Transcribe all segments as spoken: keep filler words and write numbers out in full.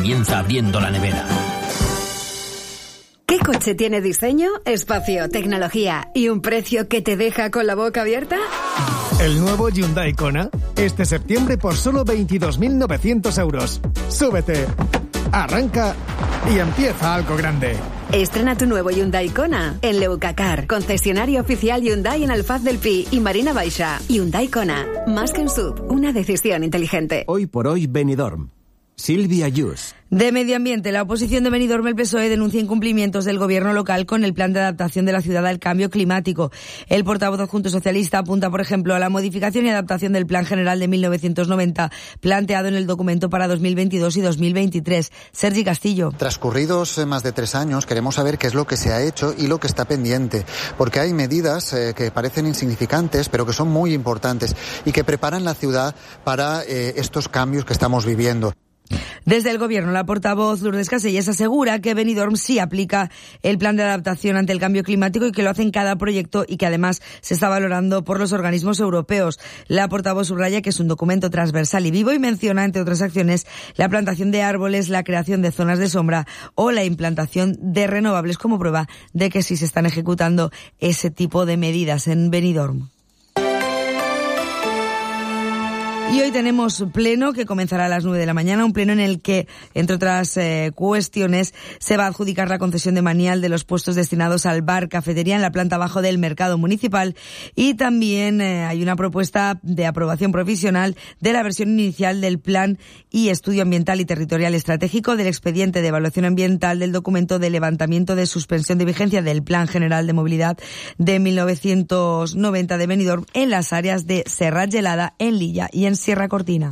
comienza abriendo la nevera. ¿Qué coche tiene diseño, espacio, tecnología y un precio que te deja con la boca abierta? El nuevo Hyundai Kona, este septiembre por solo veintidós mil novecientos euros. Súbete, arranca y empieza algo grande. Estrena tu nuevo Hyundai Kona en Leucacar, concesionario oficial Hyundai en Alfaz del Pi y Marina Baixa. Hyundai Kona, más que un S U V, una decisión inteligente. Hoy por hoy Benidorm. Silvia Yus. De Medio Ambiente, la oposición de Benidorm, el P S O E, denuncia incumplimientos del gobierno local con el plan de adaptación de la ciudad al cambio climático. El portavoz adjunto socialista apunta, por ejemplo, a la modificación y adaptación del Plan General de mil novecientos noventa, planteado en el documento para dos mil veintidós y dos mil veintitrés. Sergi Castillo. Transcurridos más de tres años, queremos saber qué es lo que se ha hecho y lo que está pendiente, porque hay medidas eh, que parecen insignificantes, pero que son muy importantes y que preparan la ciudad para eh, estos cambios que estamos viviendo. Desde el gobierno, la portavoz Lourdes Casellas asegura que Benidorm sí aplica el plan de adaptación ante el cambio climático y que lo hace en cada proyecto y que además se está valorando por los organismos europeos. La portavoz subraya que es un documento transversal y vivo y menciona, entre otras acciones, la plantación de árboles, la creación de zonas de sombra o la implantación de renovables como prueba de que sí se están ejecutando ese tipo de medidas en Benidorm. Y hoy tenemos pleno que comenzará a las nueve de la mañana, un pleno en el que, entre otras eh, cuestiones, se va a adjudicar la concesión de manial de los puestos destinados al bar cafetería en la planta bajo del mercado municipal y también eh, hay una propuesta de aprobación provisional de la versión inicial del plan y estudio ambiental y territorial estratégico, del expediente de evaluación ambiental, del documento de levantamiento de suspensión de vigencia del Plan General de Movilidad de mil novecientos noventa de Benidorm en las áreas de Serrat Gelada, en Lilla y en Sierra Cortina.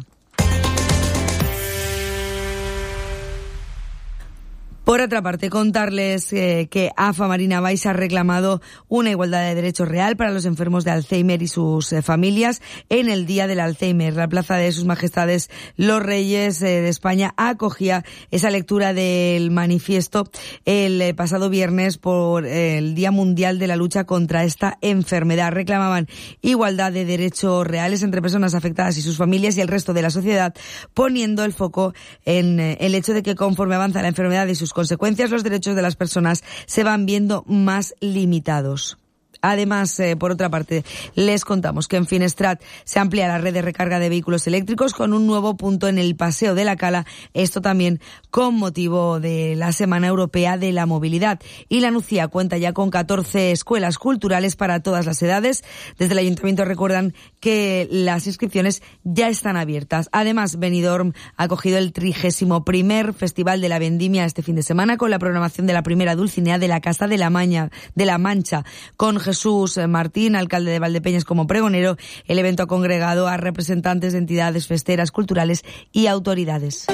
Por otra parte, contarles eh, que A F A Marina Baixa ha reclamado una igualdad de derechos real para los enfermos de Alzheimer y sus eh, familias en el Día del Alzheimer. La Plaza de Sus Majestades los Reyes eh, de España acogía esa lectura del manifiesto el eh, pasado viernes por eh, el Día Mundial de la Lucha contra esta enfermedad. Reclamaban igualdad de derechos reales entre personas afectadas y sus familias y el resto de la sociedad, poniendo el foco en eh, el hecho de que conforme avanza la enfermedad y sus consecuencias, los derechos de las personas se van viendo más limitados. Además, eh, por otra parte, les contamos que en Finestrat se amplía la red de recarga de vehículos eléctricos con un nuevo punto en el Paseo de la Cala, esto también con motivo de la Semana Europea de la Movilidad. Y la Nucía cuenta ya con catorce escuelas culturales para todas las edades. Desde el Ayuntamiento recuerdan que las inscripciones ya están abiertas. Además, Benidorm ha acogido el trigésimo primer Festival de la Vendimia este fin de semana con la programación de la primera Dulcinea de la Casa de la, Maña, de la Mancha, con Jesús Martín, alcalde de Valdepeñas, como pregonero. El evento ha congregado a representantes de entidades festeras, culturales y autoridades.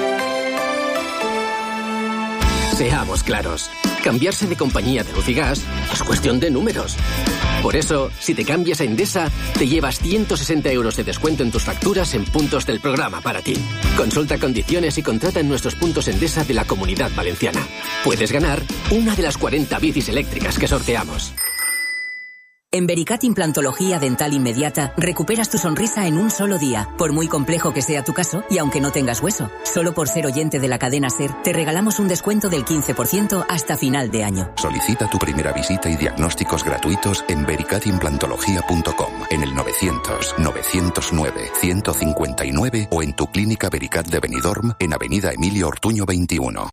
Seamos claros, cambiarse de compañía de luz y gas es cuestión de números. Por eso, si te cambias a Endesa, te llevas ciento sesenta euros de descuento en tus facturas en puntos del programa para ti. Consulta condiciones y contrata en nuestros puntos Endesa de la Comunidad Valenciana. Puedes ganar una de las cuarenta bicis eléctricas que sorteamos. En Vericat Implantología Dental Inmediata recuperas tu sonrisa en un solo día, por muy complejo que sea tu caso y aunque no tengas hueso. Solo por ser oyente de la cadena SER te regalamos un descuento del quince por ciento hasta final de año. Solicita tu primera visita y diagnósticos gratuitos en vericat implantología punto com, en el novecientos, novecientos nueve, ciento cincuenta y nueve o en tu clínica Vericat de Benidorm en Avenida Emilio Ortuño veintiuno.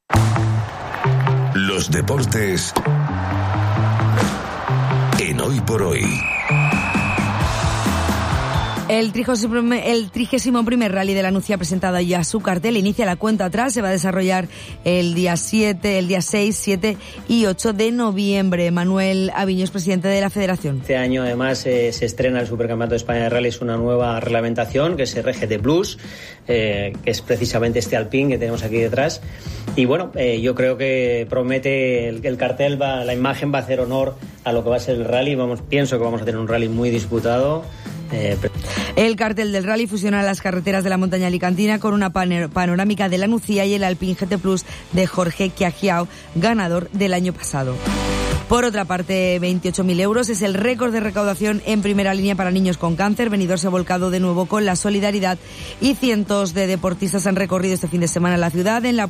Los deportes en Hoy por Hoy. El trigésimo primer Rally de la Nucía ha presentado ya su cartel, inicia la cuenta atrás, se va a desarrollar el día siete, el día seis, siete y ocho de noviembre. Manuel Aviño, presidente de la Federación. Este año además eh, se estrena el Supercampeonato de España de Rally, es una nueva reglamentación que es R G T Plus, eh, que es precisamente este Alpine que tenemos aquí detrás. Y bueno, eh, yo creo que promete el, el cartel, va, la imagen va a hacer honor a lo que va a ser el rally. Vamos, pienso que vamos a tener un rally muy disputado. Eh, el cartel del rally fusiona las carreteras de la montaña alicantina con una panorámica de la Nucía y el Alpine G T Plus de Jorge Quiajiao, ganador del año pasado. Por otra parte, veintiocho mil euros es el récord de recaudación en primera línea para niños con cáncer. Benidorm se ha volcado de nuevo con la solidaridad y cientos de deportistas han recorrido este fin de semana la ciudad en la